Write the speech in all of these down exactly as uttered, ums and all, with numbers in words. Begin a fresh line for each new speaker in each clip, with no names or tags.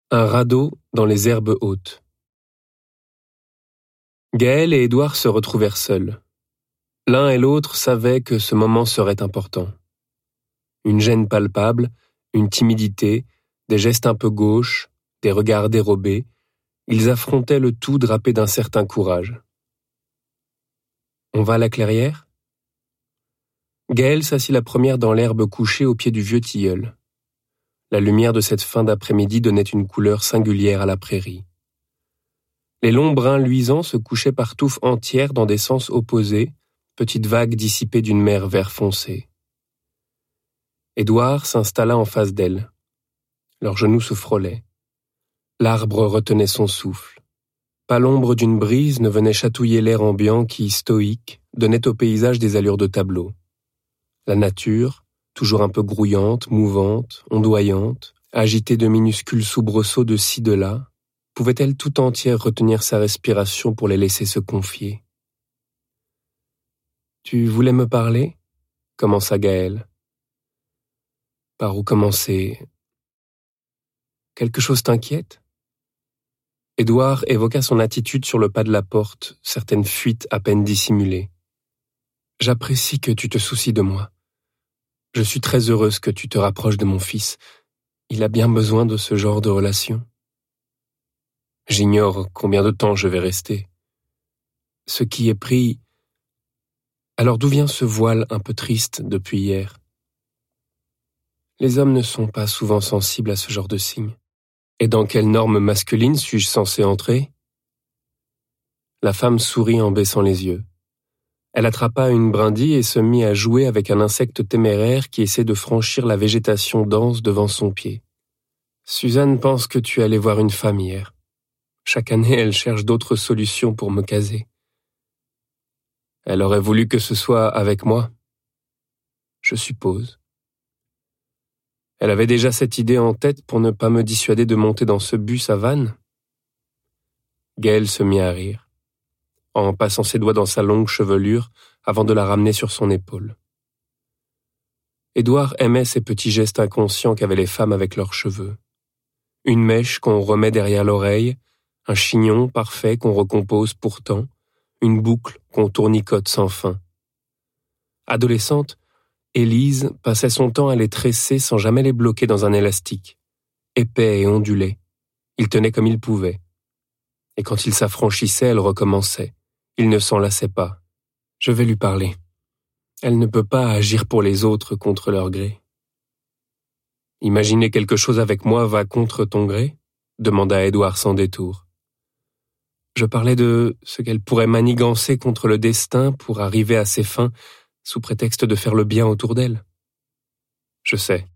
Un radeau dans les herbes hautes. Gaël et Édouard se retrouvèrent seuls. L'un et l'autre savaient que ce moment serait important. Une gêne palpable, une timidité, des gestes un peu gauches, des regards dérobés, ils affrontaient le tout drapés d'un certain courage. « On va à la clairière ?» Gaël s'assit la première dans l'herbe couchée au pied du vieux tilleul. La lumière de cette fin d'après-midi donnait une couleur singulière à la prairie. Les longs brins luisants se couchaient par touffes entières dans des sens opposés, petites vagues dissipées d'une mer vert foncé. Édouard s'installa en face d'elle. Leurs genoux se frôlaient. L'arbre retenait son souffle. Pas l'ombre d'une brise ne venait chatouiller l'air ambiant qui, stoïque, donnait au paysage des allures de tableau. La nature, toujours un peu grouillante, mouvante, ondoyante, agitée de minuscules soubresauts de ci de là, pouvait-elle tout entière retenir sa respiration pour les laisser se confier ? « Tu voulais me parler ?» commença Gaël. « Par où commencer ? Quelque chose t'inquiète ?» Édouard évoqua son attitude sur le pas de la porte, certaines fuites à peine dissimulées. « J'apprécie que tu te soucies de moi. Je suis très heureuse que tu te rapproches de mon fils. Il a bien besoin de ce genre de relation. J'ignore combien de temps je vais rester. Ce qui est pris... Alors d'où vient ce voile un peu triste depuis hier ? Les hommes ne sont pas souvent sensibles à ce genre de signes. Et dans quelle norme masculine suis-je censé entrer ? La femme sourit en baissant les yeux. Elle attrapa une brindille et se mit à jouer avec un insecte téméraire qui essaie de franchir la végétation dense devant son pied. Suzanne pense que tu es allé voir une femme hier. Chaque année, elle cherche d'autres solutions pour me caser. Elle aurait voulu que ce soit avec moi. Je suppose. Elle avait déjà cette idée en tête pour ne pas me dissuader de monter dans ce bus à Vannes. Gaël se mit à rire, en passant ses doigts dans sa longue chevelure avant de la ramener sur son épaule. Édouard aimait ces petits gestes inconscients qu'avaient les femmes avec leurs cheveux. Une mèche qu'on remet derrière l'oreille, un chignon parfait qu'on recompose pourtant, une boucle qu'on tournicote sans fin. Adolescente, Élise passait son temps à les tresser sans jamais les bloquer dans un élastique. Épais et ondulé, il tenait comme il pouvait. Et quand il s'affranchissait, elle recommençait. Il ne s'en lassait pas. Je vais lui parler. Elle ne peut pas agir pour les autres contre leur gré. Imaginer quelque chose avec moi va contre ton gré ? Demanda Édouard sans détour. Je parlais de ce qu'elle pourrait manigancer contre le destin pour arriver à ses fins sous prétexte de faire le bien autour d'elle. Je sais.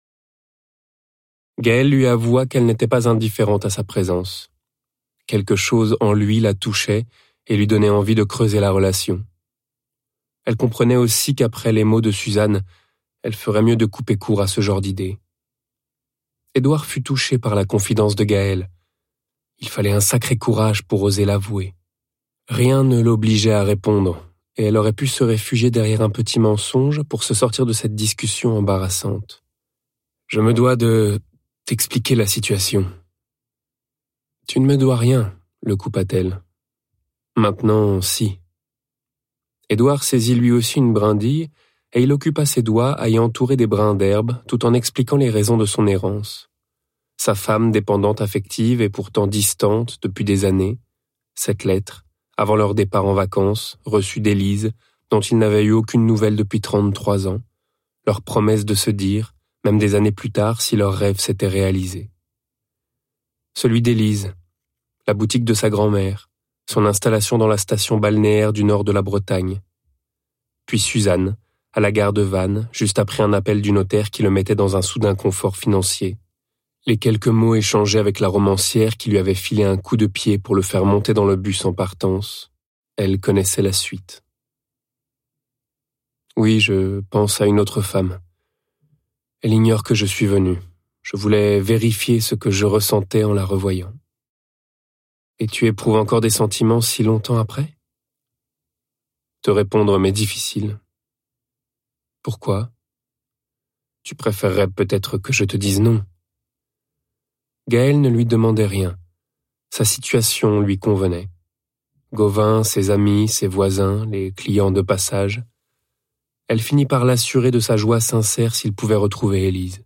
Gaël lui avoua qu'elle n'était pas indifférente à sa présence. Quelque chose en lui la touchait et lui donnait envie de creuser la relation. Elle comprenait aussi qu'après les mots de Suzanne, elle ferait mieux de couper court à ce genre d'idée. Édouard fut touché par la confidence de Gaël. Il fallait un sacré courage pour oser l'avouer. Rien ne l'obligeait à répondre, et elle aurait pu se réfugier derrière un petit mensonge pour se sortir de cette discussion embarrassante. « Je me dois de t'expliquer la situation. »« Tu ne me dois rien, » le coupa-t-elle. « Maintenant, si. » Édouard saisit lui aussi une brindille, et il occupa ses doigts à y entourer des brins d'herbe tout en expliquant les raisons de son errance. Sa femme dépendante affective et pourtant distante depuis des années, cette lettre, avant leur départ en vacances, reçue d'Élise, dont il n'avait eu aucune nouvelle depuis trente-trois ans, leur promesse de se dire, même des années plus tard, si leur rêve s'était réalisé. Celui d'Élise, la boutique de sa grand-mère, son installation dans la station balnéaire du nord de la Bretagne. Puis Suzanne, à la gare de Vannes, juste après un appel du notaire qui le mettait dans un soudain confort financier. Les quelques mots échangés avec la romancière qui lui avait filé un coup de pied pour le faire monter dans le bus en partance. Elle connaissait la suite. Oui, je pense à une autre femme. Elle ignore que je suis venu. Je voulais vérifier ce que je ressentais en la revoyant. Et tu éprouves encore des sentiments si longtemps après ? Te répondre m'est difficile. Pourquoi ? Tu préférerais peut-être que je te dise non. Gaël ne lui demandait rien. Sa situation lui convenait. Gauvin, ses amis, ses voisins, les clients de passage. Elle finit par l'assurer de sa joie sincère s'il pouvait retrouver Élise.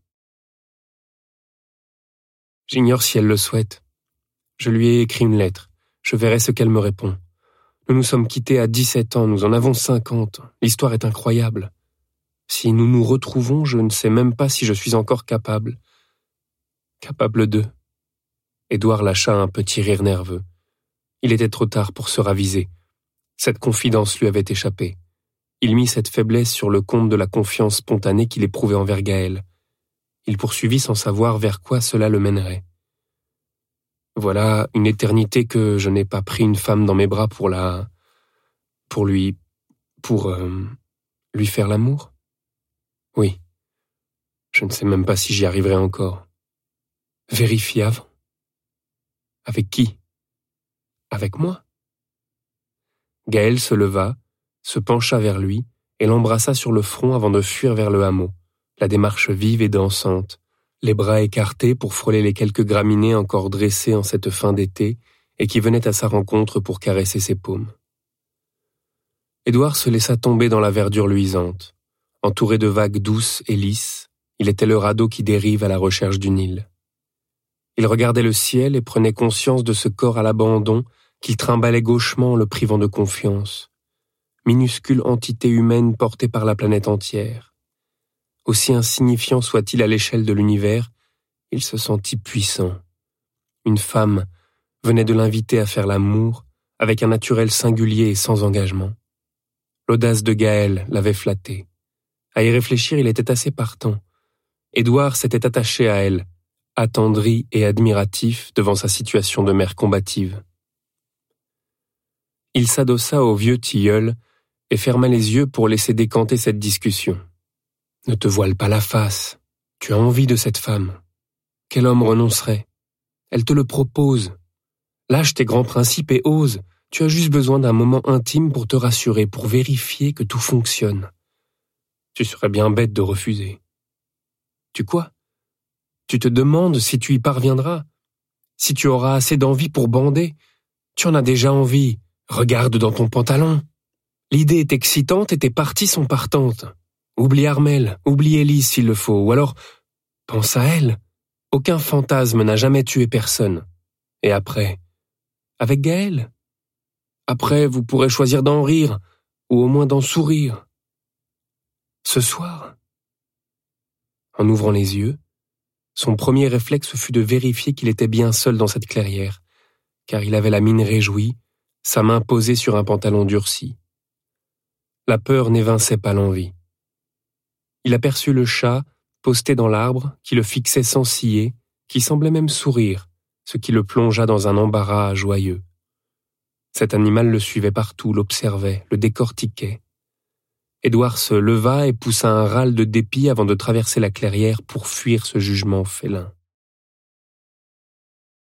J'ignore si elle le souhaite. Je lui ai écrit une lettre. Je verrai ce qu'elle me répond. Nous nous sommes quittés à dix-sept ans, nous en avons cinquante. L'histoire est incroyable. Si nous nous retrouvons, je ne sais même pas si je suis encore capable. Capable de... Édouard lâcha un petit rire nerveux. Il était trop tard pour se raviser. Cette confidence lui avait échappé. Il mit cette faiblesse sur le compte de la confiance spontanée qu'il éprouvait envers Gaël. Il poursuivit sans savoir vers quoi cela le mènerait. Voilà une éternité que je n'ai pas pris une femme dans mes bras pour la... pour lui... pour... Euh, lui faire l'amour? Oui. Je ne sais même pas si j'y arriverai encore. Vérifier avant. Avec qui? Avec moi? Gaël se leva, se pencha vers lui et l'embrassa sur le front avant de fuir vers le hameau, la démarche vive et dansante, les bras écartés pour frôler les quelques graminées encore dressées en cette fin d'été et qui venaient à sa rencontre pour caresser ses paumes. Édouard se laissa tomber dans la verdure luisante. Entouré de vagues douces et lisses, il était le radeau qui dérive à la recherche d'une île. Il regardait le ciel et prenait conscience de ce corps à l'abandon qu'il trimballait gauchement en le privant de confiance. Minuscule entité humaine portée par la planète entière. Aussi insignifiant soit-il à l'échelle de l'univers, il se sentit puissant. Une femme venait de l'inviter à faire l'amour avec un naturel singulier et sans engagement. L'audace de Gaël l'avait flatté. À y réfléchir, il était assez partant. Édouard s'était attaché à elle, attendri et admiratif devant sa situation de mère combative. Il s'adossa au vieux tilleul et ferma les yeux pour laisser décanter cette discussion. Ne te voile pas la face. Tu as envie de cette femme. Quel homme renoncerait? Elle te le propose. Lâche tes grands principes et ose. Tu as juste besoin d'un moment intime pour te rassurer, pour vérifier que tout fonctionne. Tu serais bien bête de refuser. Tu quoi? Tu te demandes si tu y parviendras, si tu auras assez d'envie pour bander. Tu en as déjà envie. Regarde dans ton pantalon. L'idée est excitante et tes parties sont partantes. Oublie Armel, oublie Élise s'il le faut, ou alors pense à elle. Aucun fantasme n'a jamais tué personne. Et après, avec Gaël? Après, vous pourrez choisir d'en rire, ou au moins d'en sourire. Ce soir? En ouvrant les yeux, son premier réflexe fut de vérifier qu'il était bien seul dans cette clairière, car il avait la mine réjouie, sa main posée sur un pantalon durci. La peur n'évinçait pas l'envie. Il aperçut le chat, posté dans l'arbre, qui le fixait sans scier, qui semblait même sourire, ce qui le plongea dans un embarras joyeux. Cet animal le suivait partout, l'observait, le décortiquait. Édouard se leva et poussa un râle de dépit avant de traverser la clairière pour fuir ce jugement félin.